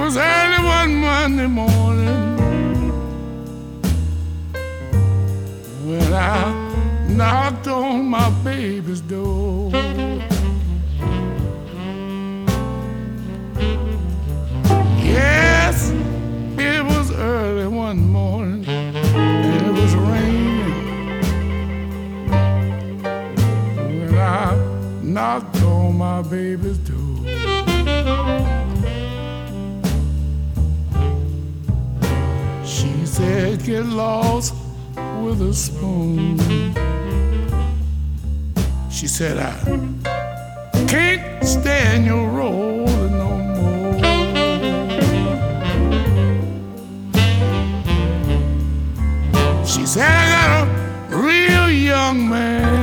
was early one Monday morning when I knocked on my baby's door. Yes, it was early one morning and it was raining when I knocked on my baby's door. She said, get lost with a spoon. She said, I can't stand your rolling no more. She said, I got a real young man